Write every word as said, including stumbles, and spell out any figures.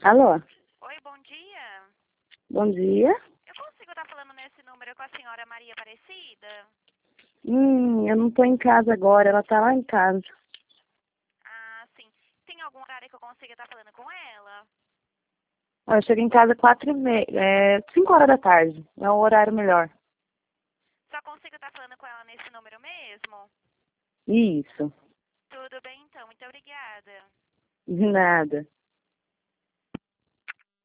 Alô, Oi, bom dia. bom dia. Eu consigo estar falando nesse número com a senhora Maria Aparecida? Hum, eu não tô em casa agora, ela tá lá em casa. Ah, sim. Tem algum horário que eu consiga estar falando com ela? Ó, eu chego em casa quatro e meia, é, cinco horas da tarde, é o horário melhor. Só consigo estar falando com ela nesse número mesmo? Isso, Tudo bem, então. Muito obrigada. de nada.